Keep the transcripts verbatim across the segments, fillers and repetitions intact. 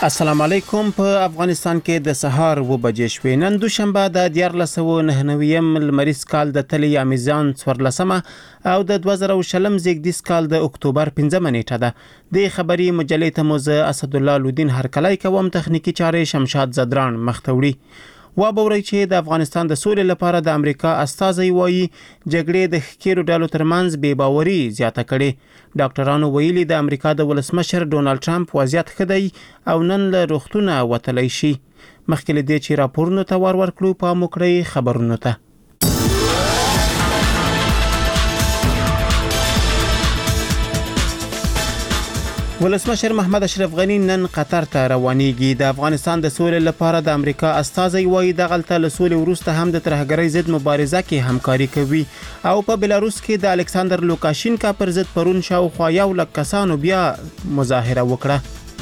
السلام علیکم. په افغانستان کې د سهار و بجې شوې. نن دوشنبه د دیارلس سوه نهه نویم لمریز کال د تلې یا میزان څوارلسمه او د دوه زره شلم زیږدیز کال د اکتوبر پنځمه نیټه ده. د خبري مجلې ته مو زه اسدالله لودین هرکلی کوم. تخنیکی چارې شمشاد زدران مختوړي. و بوري چې د افغانستان د سولې لپاره د امریکا استازي وایي جګړې د ښکیرو ډلو ترمنځ بې باوري زیاته کړي. ډاکټرانو ویلي د امریکا د ولسمشر ډونالد ټرمپ وضعیت ښه دی او نن له روغتونه وتلی شي. مخکې له دې چې راپورونو ته ور ورکړو پام وکړئ خبرونو ته. ولسمشر محمد اشرف غنی نن قطر ته روانېږي. د افغانستان د سولې لپاره د امریکا استازي وایي دغلته له سولې وروسته هم د ترهګرۍ ضد مبارزه کې همکاري کوي او په بلاروس کې د الکساندر لوکاشینکا پر ضد پرون شاوخوا یو لک کسانو بیا مظاهره وکړه.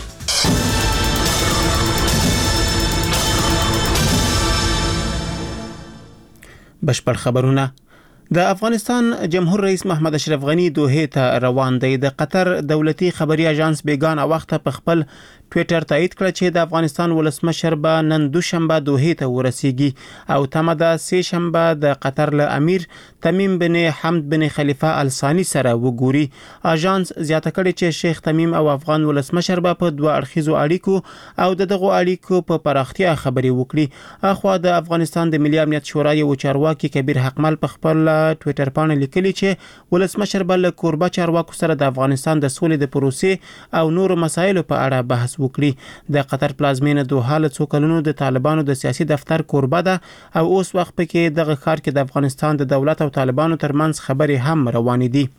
بشپړ خبرونه. د افغانستان جمهور رئیس محمد اشرف غنی دوحه ته روان دی. د قطر دولتي خبري اژانس بیگانه وخت په خپل ټوئیټر تایید کړ چې د افغانستان ولسمشر به نن دوشنبه دوحه ته ورسیږي او تمه ده سه شنبه د قطر له امیر تمیم بن حمد بن خلیفه الثانی سره وګوري. اژانس زیاته کړي چې شیخ تمیم او افغان ولسمشر به په دوه اړخیزو اړیکو او دغه اړیکو په پراختیا خبري وکړي. اخوا د افغانستان د ملي امنیت شورا یو چارواکي کبیر حقمل په خپل ټوئیټر باندې لیکلي چې ولسمشر بل کوربه چارواکو سره د افغانستان د سولې د پروسې او نورو مسایلو په اړه بحث وکړي. د قطر پلازمینه دوحه له څو کلونو د طالبانو د سیاسي دفتر کوربه ده او اوس وخت پکې دغه ښار کې د افغانستان د دولت او طالبانو ترمنځ خبرې هم روانې دي.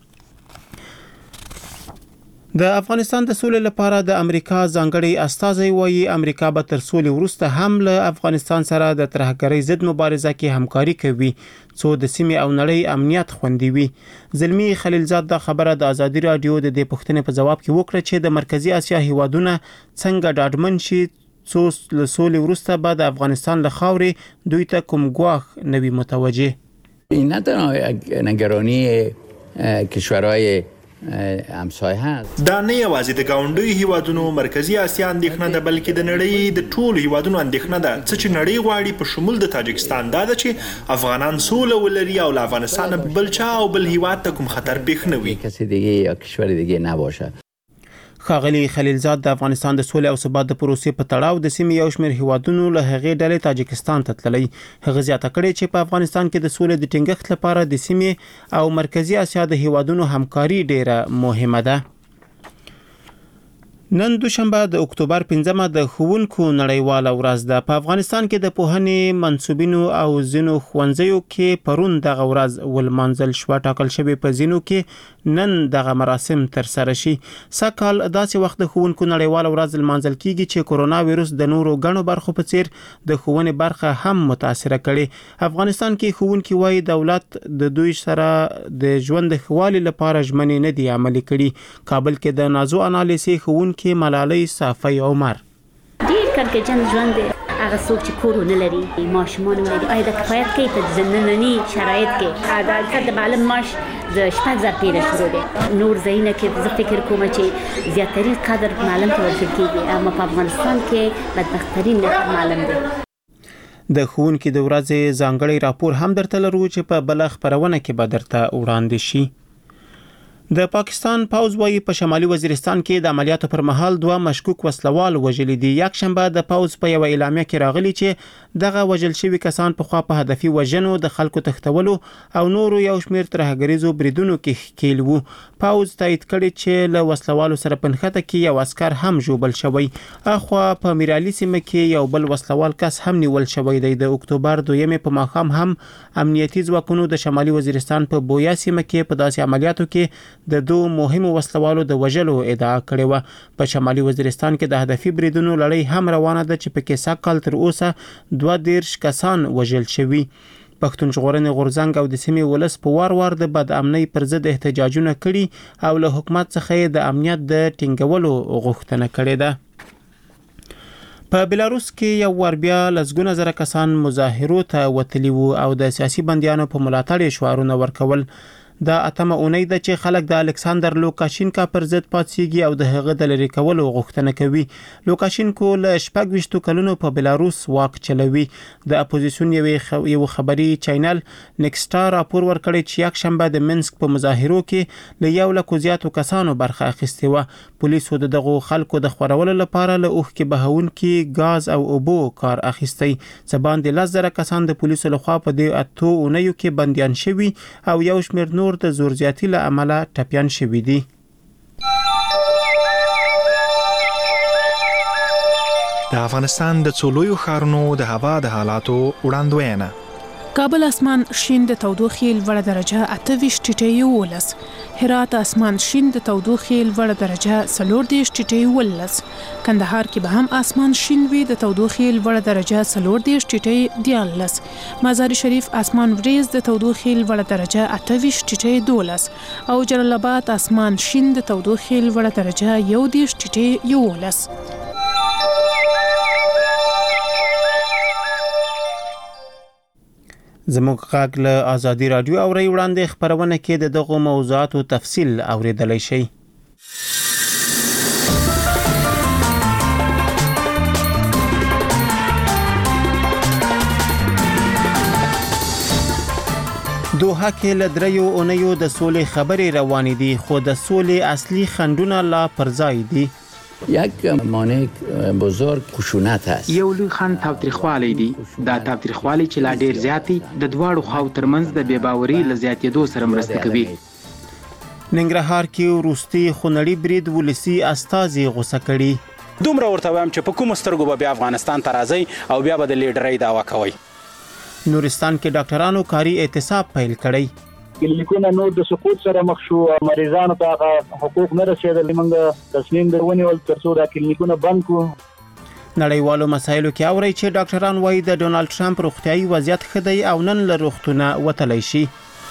د افغانستان د سولې لپاره د امریکا ځانګړي استازي وایي امریکا به تر سولې وروسته هم له افغانستان سره د ترهګرۍ ضد مبارزه کې همکاري کوي څو د سیمې او نړۍ امنیت خوندي وي. زلمی خلیلزاد دا خبره د ازادي رادیو د دې پوښتنې په جواب کې وکړه چې د مرکزی اسیا هیوادونه څنګه ډاډمن شي څو له سولې وروسته به د افغانستان له خاورې دوی ته کوم ګواښ نوي متوجه. این نه تنها نگرانی کشورهای همسایه هست. دا نه یوازې د ګاونډي هیوادونو مرکزی اسیا اندېښنه ده بلکې د نړۍ د ټولو هیوادونو اندېښنه ده. څه چې نړۍ غواړي په شمول د تاجکستان دا ده چې افغانان سوله ولري او له افغانستان بل چا او بل هیواد ته کوم خطر پیښ نه وي. کسی دیگه یا کشور دیگه نباشه. خاغلی خلیلزاد د افغانستان د سولې او ثبات د پروسې په تړاو د سیمې یو شمېر هیوادونو له هغې ډلې تاجکستان ته تللی. هغه زیاته کړې چې په افغانستان کې د سولې د ټینګښت لپاره د سیمې او مرکزی اسیا د هیوادونو همکاري ډیره مهمه ده. نن دوشنبه د اکتوبر پنځمه د ښوونکو نړیواله ورځ ده. په افغانستان کې د پوهنې منصوبینو او ځینو ښوونځیو کې پرون دغه ورځ ولمانځل شوه. ټاکل شوی په ځینو کې نن دغه مراسم تر سره شي. سږ کال داسې وخت د ښوونکو نړیواله ورځ لمانځل کیږي چې کورونا ویروس د نورو ګڼو برخو په څیر د ښوونې برخه هم متاثره کړي. افغانستان کې ښوونکي وایي دولت د دوی سره د ژوند ښه والي لپاره ژمنې نه دي عملي کړي. کابل کې د نازو انالیسې ښوونکي ملالۍ صافی عمر ډیر کړکېچن ژوند دی. هغه څوک چې کور نه لري ماشومان ولري آیا د کفایت کوي په ځننني شرایط کې عدالت د معلم معاش د شپږ زره پیره شروع دی. نور ځایونه کې زه فکر کوم چې زیاترین قدر معلم ته ورکړل کېږي اما په افغانستان کې بدبخترین معلم دی. د ښوونکي د ورځې ځانګړی راپور هم درته لرو چې په بل خبرونه کې به درته وړاندې شي. د پاکستان پوځ وایي په شمالي وزیرستان کې د عملیاتو پر مهال دوه مشکوک وسلوال وژل دي. یک شنبه د پوځ په یو اعلامیه کې راغلي چې دغه وژل شوي کسان په خوا په هدفي وژنو د خلکو تښتولو او نورو یو شمېر ترهګریزو بریدونو کې ښکیل وو. پوځ تایید کړي چې له وسلوالو سره په نښته کې یو عسکر هم ژوبل شوی. اخوا په میرالي سیمه کې یو بل وسلوال کس هم نیول شوی دی. د اکتوبر دویمې په ماښام هم امنیتي ځواکونو د شمالي وزیرستان په بویا سیمه کې په داسې عملیاتو کې د دوه مهمو وسلوالو د وژلو ادعا کړې و. په شمالي وزیرستان کې د هدفي بریدونو لړۍ هم روانه ده چې پکې سږ کال تر اوسه دوه دېرش کسان وژل شوي. پښتون ژغورنې غورځنګ او د سیمې ولس په وار وار د بد امنۍ پر ضد احتجاجونه کړي او له حکومت څخه د امنیت د ټینګولو غوښتنه کړې ده. په بلاروس کې یو ور بیا لسګونه زره کسان مظاهرو ته وتلي وو او د سیاسي بندیانو په ملاتړ شعارونه ورکول. دا اتمه اونۍ ده چې خلک د الکساندر لوکاشینکا پر ضد پاتېږي او د هغه د لری کولو غوښتنه کوي. لوکاشینکو له شپږ ویشتو کلونو په بلاروس واک چلوي. د اپوزیسیون یو خبري چینل نیکستا راپور ورکړی چې یک شنبه د منسک په مظاهرو کې له یو لکو زیاتو کسانو برخه اخیستې وه. پولیسو د دغو خلکو د خورولو لپاره له اوښکې بهونکي غاز او اوبو کار اخیستی. څه باندې لس زره کسان د پولیسو لخوا په دې اتو اونیو کې بندیان شوي او یو شمېر نور د زور زیاتي له امله ټپیان شوي دي. د افغانستان د څو لویو ښارونو د هوا د حالاتو وړاندوینه. کابل اسمان شین د تودوخې لوړه درجه اته ویشت ټیټه یولس. هرات اسمان شین د تودوخې لوړه درجه څلور دېرش ټیټه یولس. کندهار کې به هم اسمان شین وي د تودوخې لوړه درجه څلور دېرش ټیټه دیارلس. مزار شریف اسمان وریځ د تودوخې لوړه درجه اته ویشت ټیټه دولس او جلال آباد اسمان شین د تودوخې لوړه درجه یو دېرش ټیټه یولس. زموږ غږ له آزادي رادیو او ری وړاندې خبرونه کې د دغو موضوعاتو تفصیل اوریدلای شئ. دوحه کې له دریو اونیو د سولې خبرې روانې دي خو د سولې اصلي خنډونه لا پر ځای دي. یک مانع بزرگ خشونت است. یو لوی خنډ تاوتریخوالی دی. دا تاوتریخوالی چې لا ډیر زیاتی د دواړو خواو ترمنځ د بېباوري له زیاتېدو سره مرسته کوي. ننګرهار کې وروستي خونړي برید ولسي استازي غوسه کړي. دومره ورته وایم چې په کوم سترګو به بیا افغانستان ته راځي او بیا به د لیډرۍ دعوا کوي. نورستان کې ډاکټرانو کاري اعتصاب پیل کړی. کلینیکونه نور د سقوط سره مخ شو. مریضانو ته حقوق نه رسیدل. موږ تصمیم درونیول ترڅو دا کلینیکونه بند کړو. نړیوالو مسایلو کې اوري چې ډاکټران وایي د ډونالد ټرمپ روغتیايي وضعیت ښه دی او نن له روغتونه وتلی شي.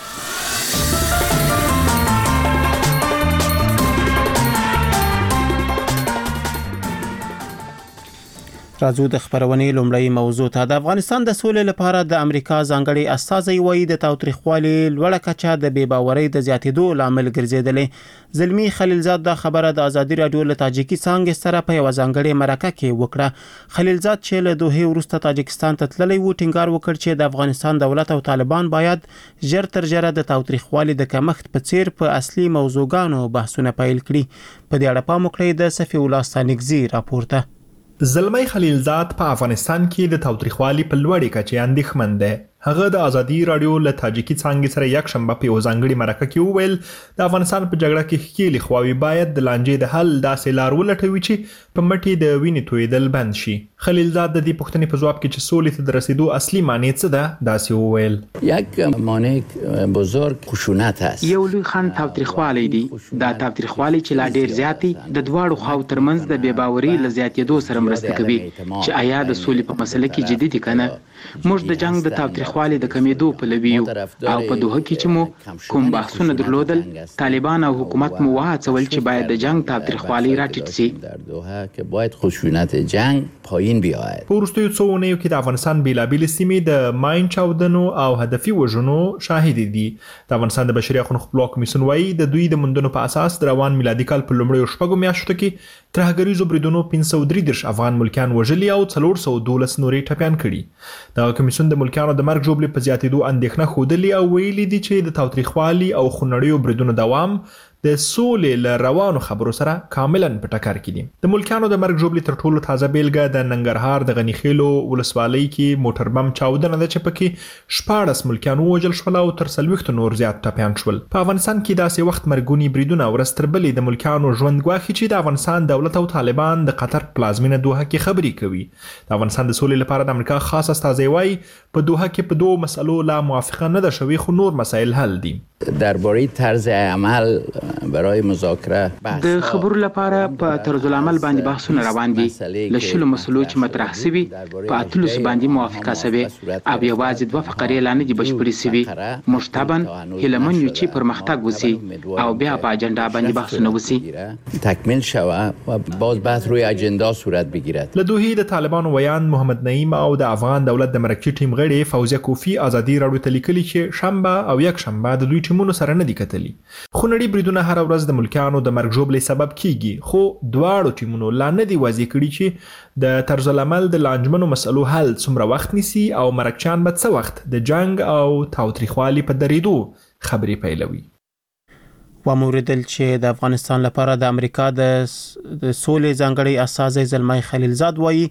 راځو د خبرونې لومړی موضوع ته. د افغانستان د سولې لپاره د امریکا ځانګړي استازي وایي د تاوتریخوالي لوړه کچه د بې باورۍ د زیاتېدو لامل ګرځېدلې. زلمی خلیلزاد دا خبره د آزادي رادیو له تاجیکي څانګې سره په یوه ځانګړې مرکه کې وکړه. خلیلزاد چې له دوحې وروسته تاجکستان ته تللی و ټینګار وکړ چې د افغانستان دولت او طالبان باید ژر تر ژره د تاوتریخوالي د کمښت په څیر په اصلي موضوعګانو بحثونه پیل کړي. په دې اړه پام وکړئ د صفي الله ستانکزي راپورته. زلمی خلیلزاد په افغانستان کې د تاوتریخوالي په لوړې کچې اندېښمن دی. هغه د آزادي رادیو له تاجیکي څانګې سره یک شنبه په یو ځانګړي مرکه کې وویل د افغانستان په جګړه کې ښکېلې خواوې باید د لانجې د حل داسې لار ولټوي چې په مټې د وینې تویېدل بند شي. خلیلزاد د دې پوښتنې په ځواب کې چې سولې ته د رسیدو اصلي معنی څه ده داسې وویل. یک مانع بزرگ خشونت است. یو لوی خنډ تاوتریخوالی دی. دا تاوتریخوالی چې لا ډیر زیاتی د دواړو خواو ترمنځ د بېباوري له زیاتېدو سره مرسته کوي چې آیا د سولې په مسله کې جدي دي کنه. موږ د جنگ د تاوتریخوالي د کمیدو په لوي یو او په دوه کې چې مو کوم بحثونه درلودل طالبان او حکومت مو وهڅول چې باید د جنگ تاوتریخوالي راټیټ شي. در دوحه که باید خشونت جنگ پایین بیاید. په وروستیو څو اونیو کې د افغانستان بېلابېلې سیمې د ماین چاودنو او هدفي وژنو شاهدې دي. د افغانستان د بشري حقوقو خپلواک کمیسیون وایي د دوی د موندنو په اساس د روان میلادي کال په لومړیو شپږو میاشتو کې ترهګریزو بریدونو پنځه سوه درې دېرش افغان ملکیان وژلي او څلور سوه دولس نورې ټپیان کړي. دغه کمیسیون د ملکیانو د مرګ ژوبلې په زیاتېدو اندېښنه ښودلې او ویلي دي چې د تاوتریخوالي او خونړیو بریدونو دوام د سولې له روانو خبرو سره کاملا په ټکر کې دي. د ملکیانو د مرګ ژوبلې تر ټولو تازه بیلګه د ننګرهار د غنیخیلو ولسوالۍ کې موټر بم چاودنه ده چې پکې شپاړس ملکیان ووژل شول او تر څلوېښتو نور زیات ټپیان شول. په افغانستان کې داسې وخت مرګوني بریدونه ورځ تر بلې د ملکیانو ژوند ګواښي چې د افغانستان دولت او طالبان د قطر پلازمینه دوحه کې خبرې کوي. د افغانستان د سولې لپاره د امریکا خاص استازی وایي په دوحه کې په دوو مسلو لا موافقه نه ده شوې خو نور مسایل حل دي. درباره طرز عمل برای مذاکره د خبرو لپاره په طرز العمل باندې بحثونه روان دي. له شلو مسلو چې مطرح شوي په اتلس باندې موافقه شوې او یوازې دوه فقرې لا نه دي بشپړې شوي. موږ طبعا هیلهمن یو چې پرمختګ وشي او بیا په اجنډا باندې بحثونه وشي، تکمیل شود و باز بحث روی اجندا صورت بگیرد. له دوی د طالبانو ویان محمد نعیم او د افغان دولت د مرکزی ټیم غړي فوزیه کوفی ازادي راډیو ته لیکلي چې شنبه او یک شنبه د دوی ټیمونو سره نه دي کتلي. خو نړۍ بریدونه هر ورځ د ملکیانو د مرګ ژوبلې سبب کیږي، خو دواړو ټیمونو لا نه دي واضح کړي چې د طرز العمل د لانجمنو مسلو حل څومره وخت نیسي او مرکچان به څه وخت د جنگ او تاوتریخوالي په درېدو خبرې پیلوي. و موردل چې د افغانستان لپاره د امریکا د سولې ځانګړي استازی زلمای خلیلزاد وایي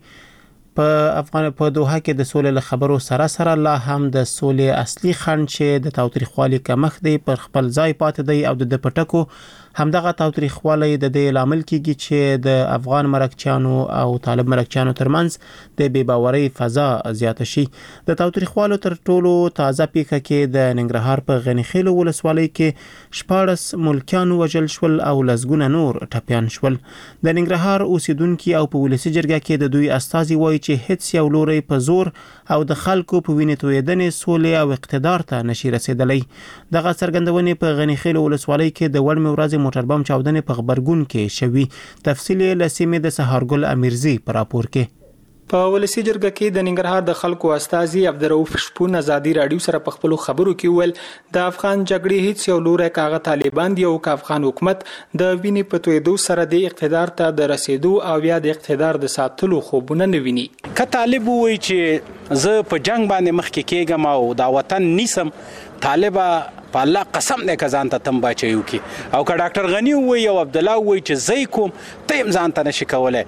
په افغان په دوحه کې د سولې له خبرو سره سره لا هم د سولې اصلي خنډ چې د تاوتریخوالي کمښت دی پر خپل ځای پاتې دی او د پټکو همدغه تاوتریخوالی د دې لامل کیږي چې د افغان مرکچانو او طالب مرکچانو ترمنځ د بې باورۍ فضا زیاته شي. د تاوتریخوالو تر ټولو تازه پیښه کې د ننګرهار په غنی خیل ولسوالۍ کې شپاړس ملکیانو وژل شول او لسګونه نور ټپیان شول. د ننګرهار اوسیدونکو او په ولسی جرګه کې د دوی استازي وایي چې هیڅ یو لوري په زور او د خلکو په وینې تویدنې سولې او اقتدار ته نشي رسیدلی. دغه څرګندونې په غنی خیل ولسوالۍ کې د وړمې ورځې موټر بم چاودنې په خبرګون کې شوي. تفصیل له سیمې د سهارګل امیرزی پر راپور کې. په ولسی جرګه کې د ننګرهار د خلکو استازي عبدالرؤف شپون ازادي راډیو سره په خپل خبرو کې ویل د افغان جګړې هیڅ یو لوري کاغه طالبان دی او افغان حکومت د وینې په تویدو سره د اقتدار ته د رسیدو او یا د اقتدار د ساتلو خوبونه نه ویني. که طالب وایي چې زه په جنگ باندې مخکې کېږم او دا وطن نیسم، طالبه په الله قسم دې کزان ته تم بچیو کی او که ډاکټر غنی وای او عبد الله وای چې زئی کوم تیم ځان ته نشي کولای،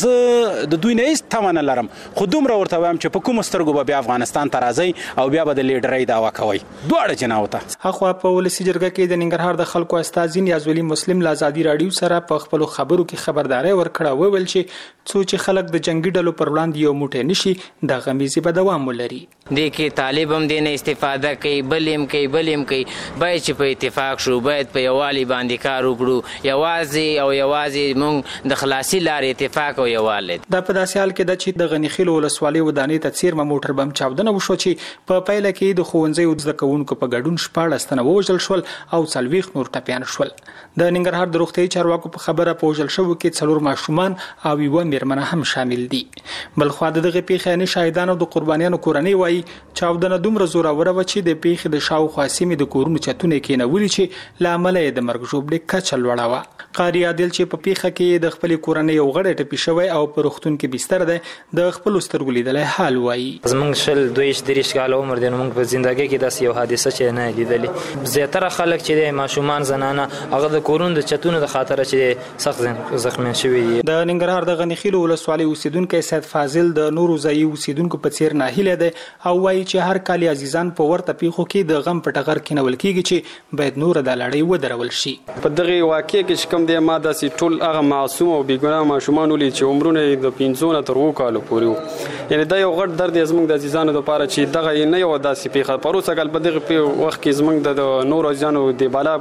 زه د دوی نه هیڅ تمنه لرم، خو دومره ورته وایم چې په کوم سترګو به بیا افغانستان ته راځي او بیا به د لیډرۍ دعوا کوي. دواړه جناوته هغه په ولسی جرګه کې د ننګرهار د خلکو استازي نیازولي مسلم لازادي راډیو سره په خپل خبرو کې خبرداري ورکړه وویل چې څو چې خلک د جنگي ډلو پر وړاندې یو موټی نشي د غمیزي به دوام ولري. د کې طالب هم دینه استفاده کوي، بلیم کوي بلیم کوي باید چې په اتفاق شو، باید په یووالي باندې کار وکړو، یوازې او یوازې موږ د خلاصي لارې اتفاق او یووالی. دا په داسې حال کې ده چې د غنی خیل ولسوالۍ ودانۍ ته څیرمه موټر بم چاودنه وشو چې په پیله کې د ښوونځیو زده کوونکو په ګډون شپاړس تنه ووژل شول او څلوېښت نور ټپیان شول. د ننګرهار د روغتیايي چارواکو په خبره په وژل شوو کې څلور ماشومان او یوه میرمنه هم شامل دي. بلخوا د دغه پیښې نه شاهدانو د قربانیانو کورنۍ وایي چاودنه دومره زوروره و چې د پیښې د شاوخوا سیمې د کورونو چتونه کې نولي چې لامل یې د مرګ ژوبلې کچه لوړه وه. قاری عادل چې په پیښه کې د خپل کورنۍ یو غړی ټپي شوی او په روغتون کې بستر دی د خپل سترګو لیدلی حال وایي. زمونږ شل دویش دېرش کاله عمر دی نو موږ په زندګۍ کې داسې یو حادثه چې نه لیدلې. زیاتره خلک چې دی ماشومان زنانه هغه د کورونو د چتونو د خاطره چې سخت زخمیان شوي دي. د ننګرهار د غنی خیل ولسوالۍ اوسیدونکی سید فاضل د نورو ځایي اوسیدونکو په څیر ناهیلی دی او وایي چې هر کال عزیزان په ورته پیښو کې د غم په ټغر کینول کیږي چې باید نور د لړۍ ودرول شي. په دغه واقعې کې چې کوم دی ما داسې ټول هغه معصوم او بېګناه ماشومان ولید چې عمرونه یې د پنځو نه تر اوو کالو پورې وو. یعنې دا یو غټ درد دی زموږ د عزیزانو دپاره چې دغه یې نه یوه داسې پیښه په وروسته کال په دغه وخت کې زموږ د نورو عزیزانو د بالا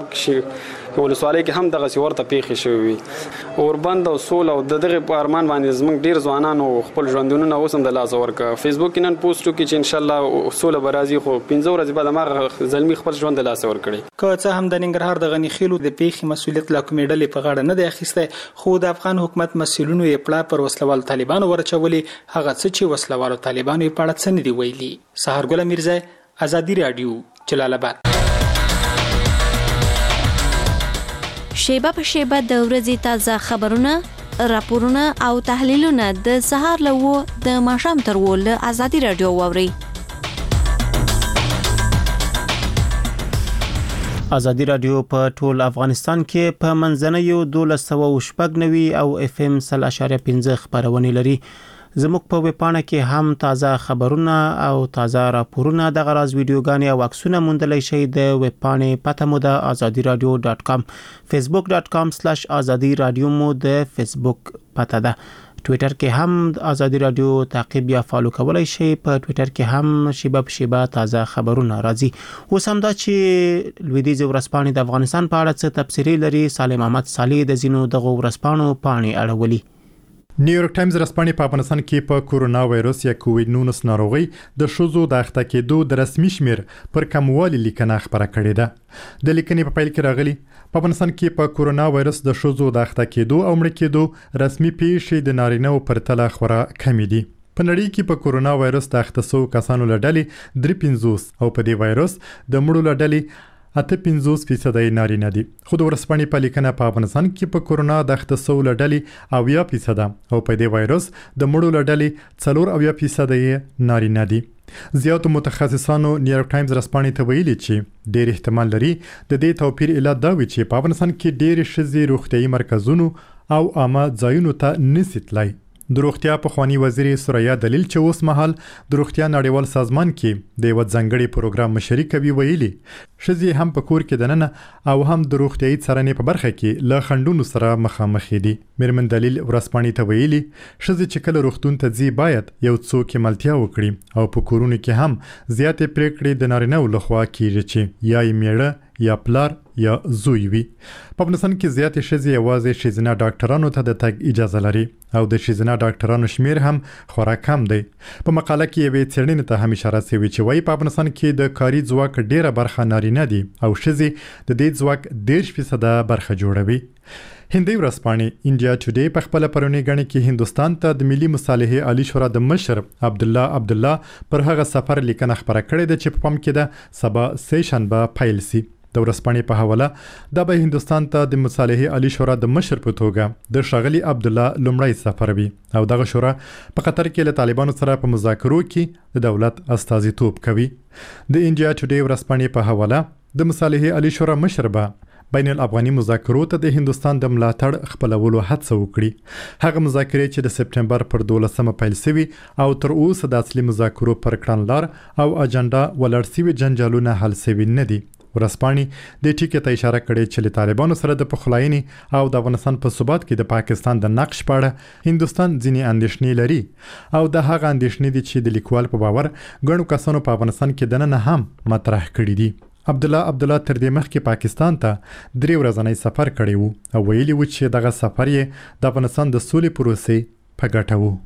ولسوالۍ کې هم دغسې ورته پیښې شوې وي. اوربند او سوله او د دغې په ارمان باندې زموږ ډېر ځوانانو خپل ژوندونونه اوس هم د لاسه ورکړه. فیسبوک کې نن پوسټ وکړي چې انشاءالله سوله به راځي، خو پنځه ورځې بعد هماغه زلمي خپل ژوند د لاسه ورکړی. که څه هم د ننګرهار د غنی خیلو د پیښې مسؤلیت لا کومې ډلې په غاړه نه دی اخیستی، خو د افغان حکومت مسؤلینو یې پړه پر وسلوالو طالبانو ورچولي، هغه څه چې وسلوالو طالبانو یې په اړه څه نه دي ویلي. سهارګل امیرزی، ازادي راډیو، جلال آباد. شیبه په شیبه د ورځې تازه خبرونه، راپورونه او تحلیلونه د سهار له اوو د ماښام تر اوو له ازادي راډیو واورئ. ازادي راډیو په ټول افغانستان کې په منځنیو دولس سوه شپږ نوي او اف ام سل اشاریه پنځه خبرونه لري. زموږ په ویبپاڼه کې هم تازه خبرونه او تازه راپورونه د غراز ویډیوګانې او عکسونه موندلی شئ. د ویبپاڼې پته مو د ازادي راډیو ډاټ کام، فیسبوک ډاټ کام سلاش ازادي راډیو مو د فیسبوک پته ده. ټوئیټر کې هم ازادي رادیو تعقیب یا فالو کولای شئ. په ټوئیټر کې هم شیبه په شیبه تازه خبرونه راځي. اوس هم دا چې لویدیځ ورځپاڼې د افغانستان په اړه څه تبصرې لري. سالم احمد صالح د زینو دغه ورځپاڼو پاڼې اړولي. نیویارک ټایمز رسپانې په افغانستان کې په کورونا وایرس یا کووډ نولس ناروغي د شوزو د اخته کېدو د رسمي شمیر پر کموالي لیکنه خبره کړې ده. د لیکنې په پیل کې راغلي په افغانستان کې په کورونا وایرس د شوزو د اخته کېدو او مړ کېدو رسمي پیښې د نارینه‌و پر تله خورا کمې دي. په نړۍ کې په کورونا وایرس د اخته شوو کسانو له ډلې درې پنځوس او په دې وایرس د مړو له ډلې اته پنځوس فیصد نارینه دي. خو د ورځپاڼې په لیکنه په افغانستان کې په کورونا د اخته شوو له ډلې اویا فیصد او په دې وایرس د مړو له ډلې څلور اویا فیصد نارینه دي. زیاتو متخصصانو نیویارک ټایمز رسپانې ته ویلي چې ډېر احتمال لري د دې توپیر علت دا وي چې په افغانستان کې ډېر ښځې روغتیايي مرکزونو او عامه ځایونو ته نشي تللی. د روغتیا پخوانی وزیر سوریا دلیل چې اوس مهال د روغتیا نړیوال سازمان کې د یو ځانګړي پروګرام مشري کوي ویلي ښځې هم په کور کې دننه او هم د روغتیايي څارنې په برخه کې له خنډونو سره مخامخ دي. میرمن دلیل ورځپاڼې ته ویلي ښځې چې کله روغتون ته ځي باید یو څوک ملتیا وکړي او په کورونو کې هم زیاتې پریکړې د نارینه‌و لخوا کیږي چې یا یې میړه یا پلار یا زوی وي. په افغانستان کې زیاتې ښځې یوازې ښځینه ډاکټرانو ته د تګ اجازه لري او د ښځینه ډاکټرانو شمیر هم خورا کم دی. په مقاله کې یوې څېړنې ته هم اشاره شوې چې وایي په افغانستان کې د کاري ځواک ډیره برخه نارینه دي او ښځې د دې ځواک دېرش فیصده برخه جوړوي. هندي ورځپاڼې انډیا ټوډے په خپل پرونی غنی کې هندستان ته د ملي مصالحې عالی شورا د مشر عبد الله عبد الله پر هغه سفر لیکنه خبره کړې ده چې په پام کې ده سبا سه شنبه پیل سي. د ورځپاڼې په حواله دا به هندستان ته د مصالحې عالی شورا د مشر په توګه د ښاغلي عبد الله لومړی سفر وي او دغه شورا په قطر کې له طالبانو سره په مذاکرو کې د دولت استازیتوب کوي. د انډیا ټوډے ورځپاڼې په حواله د مصالحې عالی شورا مشر به بین الافغاني مذاکرو ته د هندستان د ملاتړ خپلولو هڅه وکړي. هغه مذاکرې چې د سپټمبر پر دولسمه پیل شوي او تر اوسه د اصلي مذاکرو پر کړنلار او اجنډا ولاړ شوي جنجالونه حل شوي نه دي. ورځپاڼې د ټیکې ته اشاره کړې چې له طالبانو سره د پخلاینې او د افغانستان په ثبات کې د پاکستان د نقش په اړه هندستان ځینې اندېښنې لري او د هغه اندېښنې دي چې د لیکوال په باور ګڼو کسانو په افغانستان کې دننه هم مطرح کړي دي. عبد الله عبد الله تر دې مخکې پاکستان ته درې ورځنی سفر کړی وو او ویلي و چې دغه سفر یې د افغانستان د سولې پروسې په ګټه وو.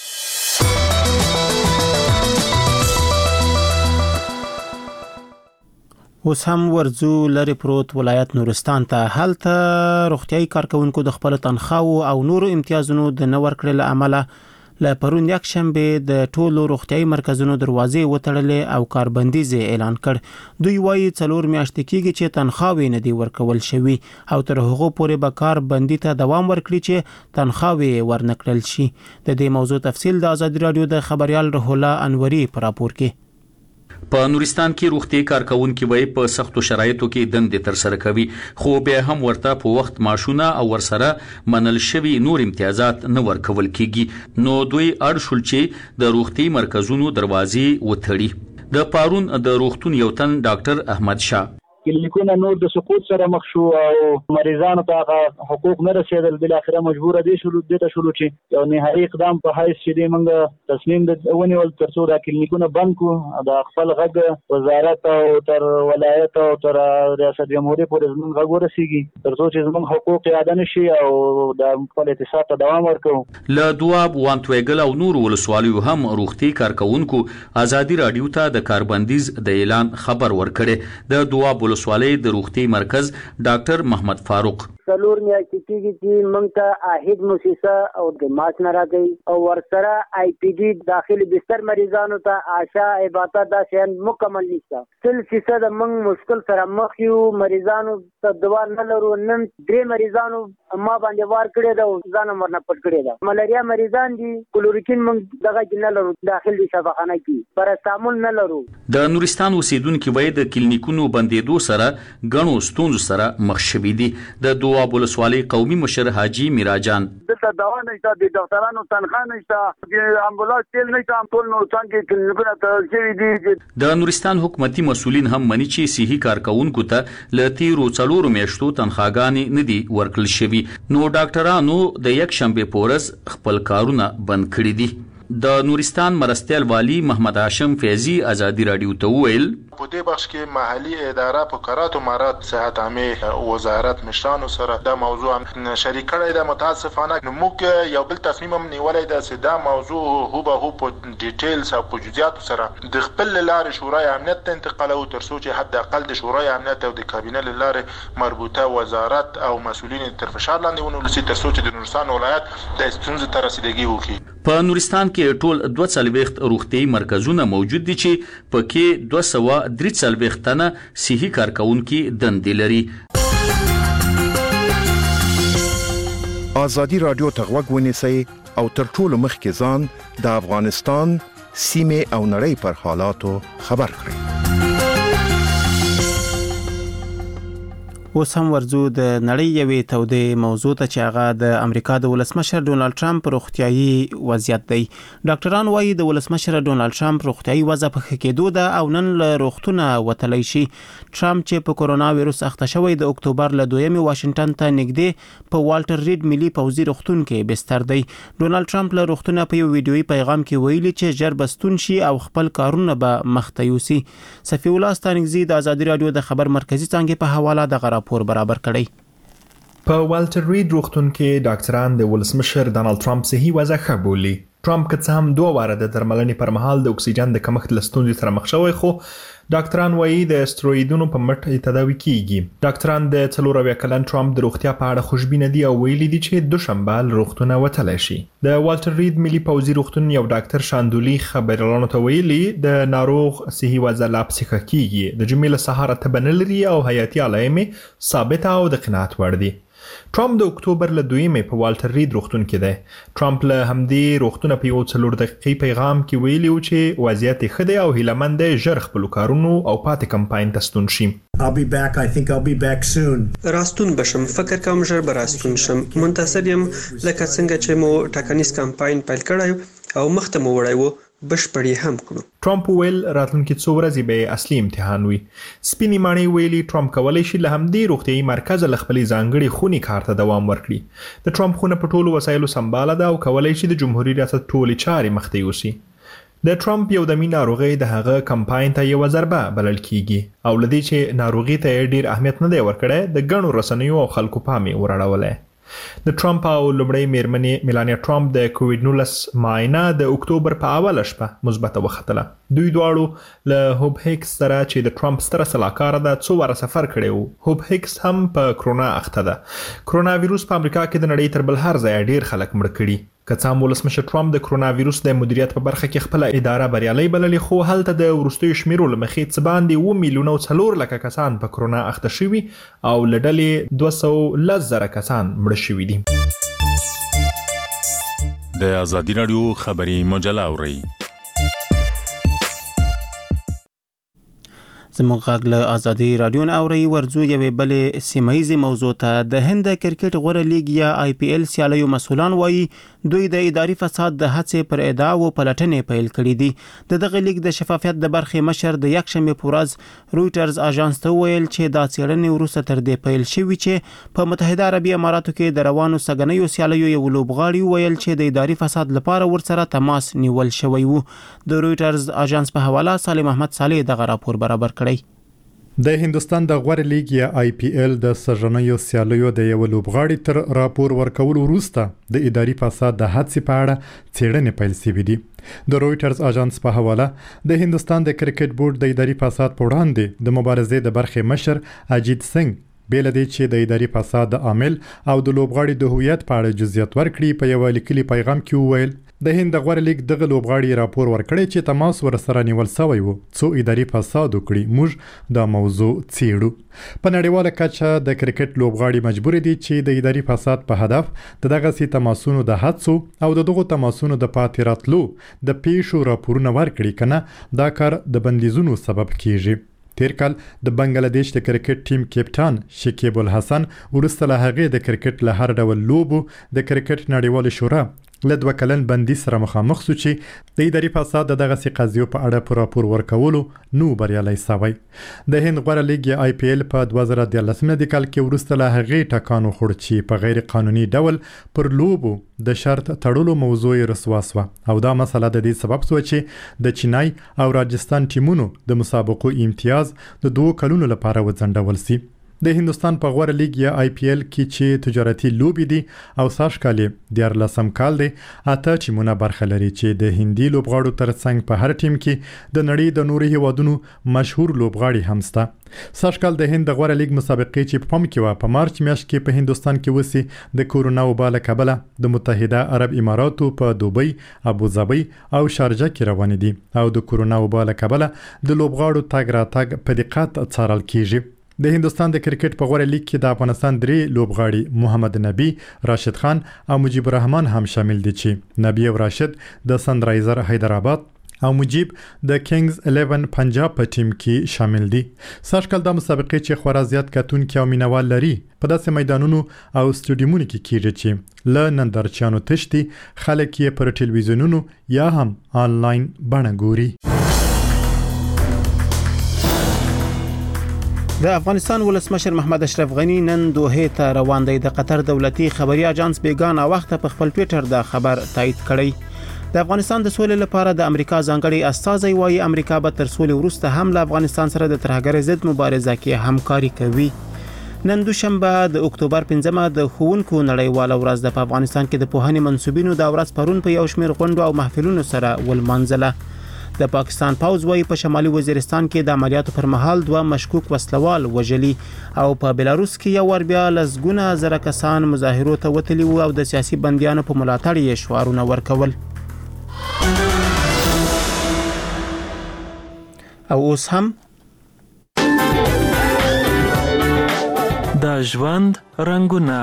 اوس هم ورځو لري پروت ولایت نورستان ته. هلته روغتيایي کارکونکو د خپل تنخواو او نورو امتیازونو د نور کړل عمله ل پرون یک شنبه د ټولو روغتيایي مرکزونو دروازې وتړلې او کاربندیز اعلان کړ. دوی وايي څلور میاشتې کېږي چې تنخواوې نه دی ورکول شوی او تر هغه پورې به کاربندي ته دوام ورکړي چې تنخواوې ورنکړل شي. د دې موضوع تفصیل د آزادي رادیو د خبريال روح الله انوري پر راپور کې. په نورستان کې روغتي کارکونکو وای په سختو شرایطو کې دندې تر سره کوي خو به هم ورته په وخت معاشونه او ورسره منل شوی نور امتیازات نه ورکول کیږي. نو دوی اړ شول چې د روغتي مرکزونو دروازې وتړي. د پارون د روغتون یو تن ډاکټر احمد شاه کلینیکونه نور د سقوط سره مخ شو او مریضانو ته حقوق نه رسیدل. بل اخره مجبور دي شو د ته شروع چې یو نهایي اقدام په حیث چې موږ تصمیم د ونیول تر څو د کلینیکونه بند کو د خپل غږ وزارت او تر ولایت او تر ریاست جمهوریت پورې زموږ غږ ورسیږي تر څو چې زموږ حقوق اعاده نشي او د خپل اقتصاد ته دوام ورکړو. له دواب وانتویګل او نور ولسوالیو هم روغتي کارکونکو آزادي رادیو ته د کاربندیز د اعلان خبر ورکړي. د دواب ولسوالۍ د روغتي مرکز ډاکټر محمد فاروق څلور میاشتې کېږي چې موږ ته اهید موسسه او د ماس نه راځي او ورسره آی پی ډي داخلي بستر مریضانو ته آشا عبادت دا شیان مکمل نشته. سل فیصد موږ مشکل سره مخ یو مریضانو ته دوا نه لرو. نن درې مریضانو ما باندې وار کړی دا ځان مرنه پټ کړی دا ملاریا مریضان دي. کلوریکین موږ دغه نه لرو داخلي شفاخانه کې پاراسټامول نه لرو. د نورستان اوسیدونکو وای د کلینیکونو بندیدو سره غنو ستونزو سره مخ شوي دي. د دواب ولسوالۍ قومي مشر حاجی میراجان دلته دوا نشته، د ډاکټرانو تنخواه نشته، د امبولانس تیل نشته، ټول نورستان کې کلینیکونه تړل شوي دي. د نورستان حکومتي مسؤلین هم مني چې صحي کارکونکو ته له تیرو څلورو میاشتو تنخواګانې نه دي ورکړل شوي، نو ډاکټرانو د یک شنبې په ورځ خپل کارونه بند کړي دي. د نورستان مرستیال والی محمد هاشم فیضی ازادي رادیو ته وویل په دې بخش کې محلي اداره په کرات و مارات صحت عامه وزارت مشرانو سره دا موضوع شریک کړی دا متاسفانه موږ یو بل تصمیم هم نیولای دا چې دا موضوع هو به هو په ډیټیلز او په جزئیات سره د خپل لارې شورای امنیت ته انتقالو تر څو چې حد اقل د شورای امنیت او د کابینه لارې مربوطه وزارت او مسؤلین تر فشار لاندې ونیول شي تر څو چې د نورستان ولایت د ستونزې ته رسیدګي وکړي. په نورستان کې ټول دوه څلوېښت روغتیايي مرکزونه موجود دي چې پکې دوه سوه درې څلوېښت تنه صحي کارکونکي دندې لري. ازادي رادیو ته غوږ ونیسئ او تر ټولو مخکې ځان د افغانستان سیمې او نړۍ پر حالاتو خبر کړئ. اوس هم ورځو د نړۍ یوې تودې موضوع ته چې هغه د امریکا د ولسمشر ډونالد ټرمپ روغتیايي وضعیت دی. ډاکټران وایي د ولسمشر ډونالد ټرمپ روغتیايي وضع په ښه کېدو ده او نن له روغتونه وتلی شي. ټرمپ چې په کورونا وایرس اخته شوی د اکتوبر له دویمې واشنگټن ته نږدې په والټر ریډ ملي پوځي روغتون کې بستر دی. ډونالد ټرمپ له روغتونه په یو ویډیويي پیغام کې ویلي چې ژر بستون شي او خپل کارونه به مخته یوسي. صفی الله ستانکزی د ازادي رادیو د خبر مرکزی څانګې په حواله د غرا پور برابر کړی. په والټر ریډ روغتون کې ډاکټران د ولسمشر ډونالد ټرمپ صحي وضع ښه بولي. ټرمپ که څه هم دوه واره د درملنې پر مهال د اکسیجن د کمښت له ستونزې سره مخ شوی خو ډاکټران وایي د استرویدونو په مټ تداوي کیږي. ډاکټران د څلور اویا کلن ټرمپ د روغتیا په اړه خوشبینه دي او ویلي دي چې دوشنبه له روغتونه وتلی شي. د والټر ریډ ملي پوځي روغتون یو ډاکټر شاندولي خبريالانو ته ویلي د ناروغ صحي وضع لا پسې ښه کیږي. د جمعې له سهاره تبه نه لري او حیاتي علایمې ثابته او د قناعت وړ دي. ټرمپ د اکتوبر له دویمې په والټر ریډ روغتون کې دی. ټرمپ له همدې روغتونه په یو څلور دقیقې پیغام کې ویلي و چې وضعیت یې ښه دی او هیلهمند دی ژر خپلو کارونو او پاتې کمپاین ته ستون شي. I'll be back. I think I'll be back soon. راستون بشم فکر کوم ژر به راستون شم. منتظر یم لکه څنګه چې مو ټاکنیز کمپاین پیل کړی او مخته مو وړی و بشپړی هم کړو. ټرمپ ویل راتلونکي څو ورځې به اصلي امتحان وي. سپینې ماڼۍ ویلي ټرمپ کولی شي له همدې روغتیايي مرکز له خپلې ځانګړې خونې کار ته دوام ورکړي. د ټرمپ خونه په ټولو وسایلو سمباله ده او کولی شي د جمهوریت ریاست ټولې چارې مخته یوسي. د ټرمپ یو دمي ناروغي د هغه کمپاین ته یو ضربه بلل کیږي او لدې چې ناروغي ته ډیر اهمیت نه دی ورکړی د ګڼو رسنیو او خلکو پام یې وراړولی. د ټرمپ او لومړۍ میرمنې میلانیا ټرمپ د کووډ نولس معاینه د اکتوبر په اوله شپه مثبته وختله. دوی دواړو له هوب هیکس سره چې د ټرمپ ستره سلاکاره ده څو واره سفر کړی و. هوب هیکس هم په کرونا اخته ده. کرونا ویروس په امریکا کې د نړۍ تر بل هر ځای ډیر خلک مړ کړي. که څه هم ولسمشر ټرمپ د کرونا ویروس د مدیریت په برخه کې خپل اداره بریالۍ بللې خو هلته د وروستیو شمیرو له مخې څه باندې اووه میلیونه او څلور لکه کسان په کرونا اخته شوي او له ډلې دوه سوه لس زره کسان مړه شوي دي. د ازادي رادیو خبري مجله اورئ. زموږ غږ له ازادي رادیو نه اورئ. ورځو یوې بلې سیمهیزې موضوع ته. د هند کرکټ غوره لیګ یا آی پی ایل سیالیو مسؤلان وایي دوی د اداري فساد د هڅې پر ادعاو پلټنې پیل کړې دي. د دغه لیګ د شفافیت د برخې مشر د یکشنبې په ورځ رویټرز اژانس ته ویل چې دا څېړنې وروسته تر دې پیل شوي چې په متحده عربي اماراتو کې د روانو سږنیو سیالیو یو لوبغاړي ویل چې د اداري فساد لپاره ورسره تماس نیول شوی و. د رویټرز اژانس په حواله صالح محمد صالح دغه راپور برابر کړی. د هندستان د غوړ لیګ یا آی پی ایل د سژنیو سیالیو د یو لوبغاړي تر راپور ورکول وروسته د اداري فساد د حادثې په اړه څېړنې پیل شوې دي. د رویټرز اژانس په حواله د هندستان د کرکټ بورډ د اداري فساد په وړاندې د مبارزې د برخې مشر اجیت سنگ بیل دی چې د اداري فساد د عامل او د لوبغاړي د هویت په اړه جزئیات ورکړي په یو لیکلي پیغام کې وویل د هند د غوړ لیګ دغه لوبغاړي راپور ورکړی چې تماس ورسره نیول شوی و څو اداري فساد وکړي. موږ دا موضوع څېړو. په نړیواله کچه د کرکټ لوبغاړي مجبور دي چې د اداري فساد په هدف د دغسې تماسونو د حدسو او د دغو تماسونو د پاتې راتلو د پیښو راپورونه ورکړي، کنه دا کار د بندیزونو سبب کیږي. تیر کال د بنگلاديش د کرکټ ټیم کپټان شکیب الحسن ورسته له هغه د کرکټ له هر ډول لوبو د کرکټ نړیوال شورا له دوه کلن بندي سره مخامخ شو چې د اداري فساد دغه سي قضیو په اړه پر راپور ورکولو نو بریالي سوی. د هند غوړه لیګ آی پی ایل په دوه زره دیارلس د کال کې ورسته له هغه ټکانو خور چې په غیر قانوني ډول پر لوبو د شرط تړلو موضوع رسوا سوه او دا مسله د دې سبب شو چې د چینای او راجستان ټیمونو د مسابقو امتیاز د دوه کلونو لپاره وځنډول سي. د هندستان په غوړه لیګ یا آی پی ایل کې چې تجارتي لوبي دي او ساش کالي دیارلسم کال دی اته ټیمونه برخه لري چې د هندي لوبغاړو ترڅنګ په هر ټیم کې د نړۍ د نورو هیوادونو مشهور لوبغاړي هم شته. ساش کال د هند د غوړه لیګ مسابقې چې په پام کې و په مارچ میاشت کې په هندستان کې وسی د کورونا وبا له کبله د متحده عرب اماراتو په دوبۍ، ابوظبي او شارجه کې روان دي او د کورونا وبا له کبله د لوبغاړو تګ راتګ په دقت څارل کیږي. د هندستان د کرکټ په غوړه لیګ کې د افغانستان درې لوبغاړي محمد نبی، راشد خان او مجيب الرحمن هم شامل دي چې نبی او راشد د سنرایزر حیدرآباد او مجيب د کینگز الیون پنجاب په ټیم کې شامل دي. ساشکل د مسابقې چې خورا زیات کتونکي او مینوال لري په داسې میدانونو او سټډیومونو کې کیږي چې ل نندارچیانو تشتي خلک یې پر ټلویزیونونو یا هم آنلاین بڼه ګوري. د افغانستان ولسمشر محمد اشرف غنی نن دوحه ته روان دی. د قطر دولتي خبري اژانس بیگانه وخت په خپل ټوئیټر دا خبر تایید کړی. د افغانستان د سولې لپاره د امریکا ځانګړي استازي وايي امریکا به تر سولې وروسته هم له افغانستان سره د ترهګرۍ ضد مبارزه کې همکاري کوي. نن دوشنبه د اکتوبر پنځمه د ښوونکو نړیواله ورځ د افغانستان کې د پوهنې منسوبینو د ورځ پرون په یو شمېر غونډو او محفلونو سره ولمانځله. د پاکستان پوځ وايي په شمالي وزیرستان کې د عملیاتو پر مهال دوه مشکوک وسلوال وژلي او په بلاروس کې یو ور بیا لسګونه زره کسان مظاهرو ته وتلي او د سیاسي بندیانو په ملاتړ یې شعارونه ورکول. او اوس هم د ژوند رنگونه.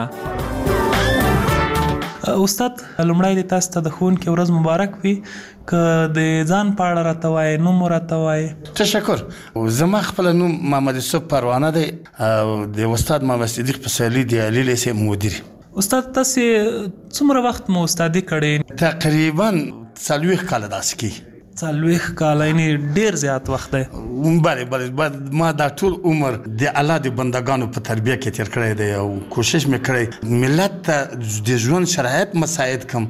استاد لومړی د تاسو ته د ښوونکي ورځ مبارک وي. که د ځان په اړه راته وایې، نوم راته وایې. تشکر. زما خپل نوم محمد یوسف پروانه دی او د استاد محمد صدیق پسرلي د عالی لیسې مدیر. استاد تاسو څومره وخت مو استادي کړې؟ تقریبا څلوېښت کاله داسې کېږي. څلوېښت کاله یعنې ډېر زیات وخت دی. بله بله ما دا ټول عمر د الله د بندګانو په تربیه کې تیر کړی دی او کوشش مې کړی ملت ته د ژوند شرایط مساعد کړم